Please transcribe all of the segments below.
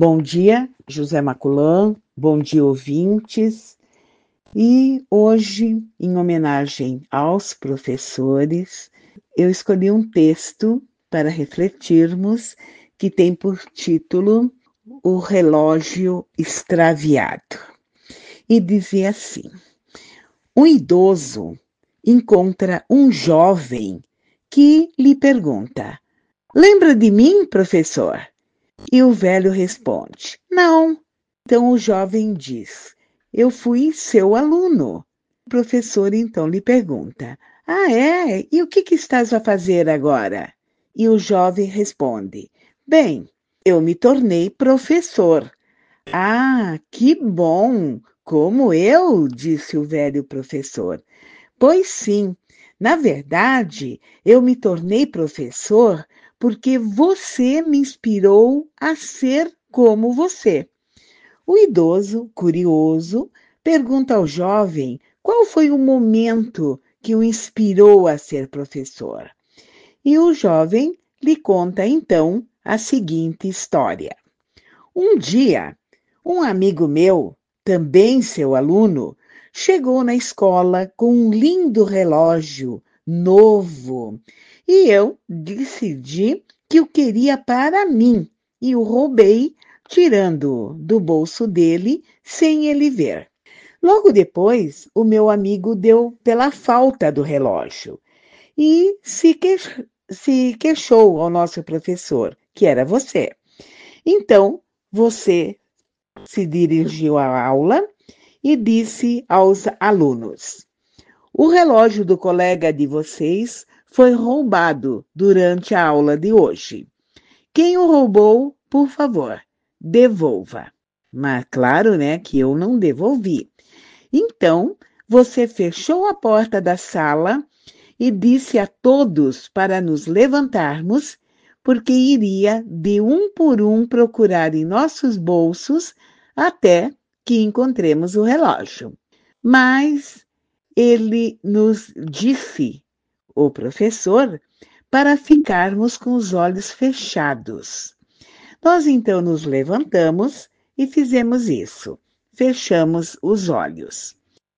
Bom dia, José Maculan, bom dia, ouvintes. E hoje, em homenagem aos professores, eu escolhi um texto para refletirmos que tem por título O Relógio Extraviado. E dizia assim: um idoso encontra um jovem que lhe pergunta: lembra de mim, professor? E o velho responde: não. Então o jovem diz: eu fui seu aluno. O professor então lhe pergunta: ah, é? E o que estás a fazer agora? E o jovem responde: bem, eu me tornei professor. Ah, que bom! Como eu, disse o velho professor. Pois sim, na verdade, eu me tornei professor porque você me inspirou a ser como você. O idoso, curioso, pergunta ao jovem qual foi o momento que o inspirou a ser professor. E o jovem lhe conta então a seguinte história. Um dia, um amigo meu, também seu aluno, chegou na escola com um lindo relógio novo e eu decidi que o queria para mim e o roubei, tirando do bolso dele sem ele ver. Logo depois, o meu amigo deu pela falta do relógio e se queixou ao nosso professor, que era você. Então, você se dirigiu à aula e disse aos alunos: o relógio do colega de vocês foi roubado durante a aula de hoje. Quem o roubou, por favor, devolva. Mas claro, né, que eu não devolvi. Então, você fechou a porta da sala e disse a todos para nos levantarmos, porque iria de um por um procurar em nossos bolsos até que encontremos o relógio. Mas ele nos disse, o professor, para ficarmos com os olhos fechados. Nós então nos levantamos e fizemos isso. Fechamos os olhos.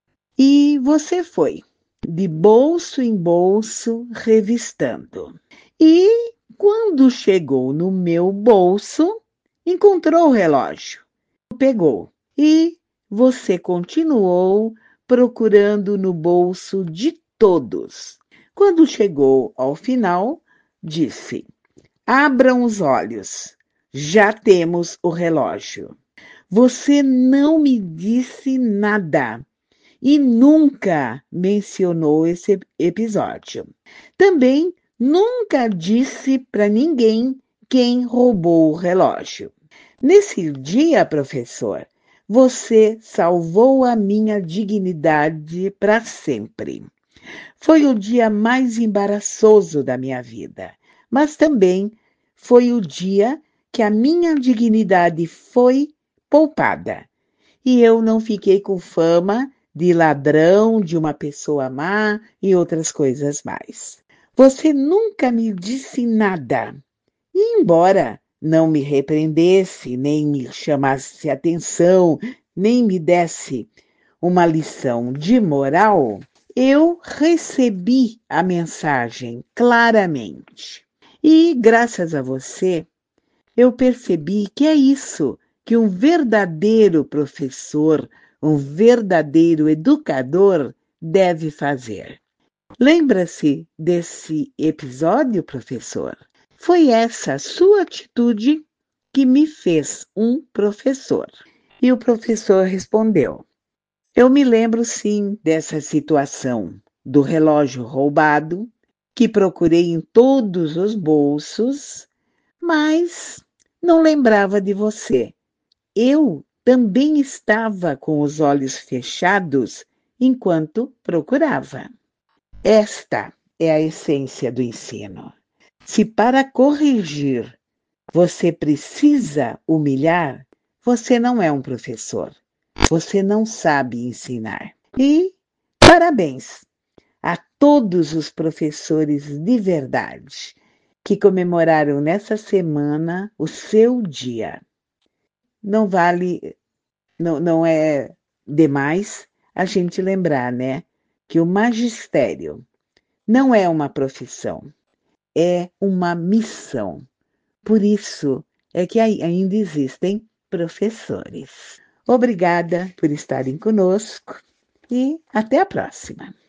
E você foi, de bolso em bolso, revistando. E quando chegou no meu bolso, encontrou o relógio. Pegou. E você continuou procurando no bolso de todos. Quando chegou ao final, disse: abram os olhos. Já temos o relógio. Você não me disse nada e nunca mencionou esse episódio. Também nunca disse para ninguém quem roubou o relógio. Nesse dia, professor, você salvou a minha dignidade para sempre. Foi o dia mais embaraçoso da minha vida, mas também foi o dia que a minha dignidade foi poupada. E eu não fiquei com fama de ladrão, de uma pessoa má e outras coisas mais. Você nunca me disse nada. E embora não me repreendesse, nem me chamasse atenção, nem me desse uma lição de moral, eu recebi a mensagem claramente. E graças a você, eu percebi que é isso que um verdadeiro professor, um verdadeiro educador deve fazer. Lembra-se desse episódio, professor? Foi essa sua atitude que me fez um professor. E o professor respondeu: eu me lembro sim dessa situação do relógio roubado, que procurei em todos os bolsos, mas não lembrava de você. Eu também estava com os olhos fechados enquanto procurava. Esta é a essência do ensino. Se para corrigir você precisa humilhar, você não é um professor. Você não sabe ensinar. E parabéns a todos os professores de verdade que comemoraram nessa semana o seu dia. não vale, não é demais a gente lembrar, né, que o magistério não é uma profissão, é uma missão. Por isso é que ainda existem professores. Obrigada por estarem conosco e até a próxima.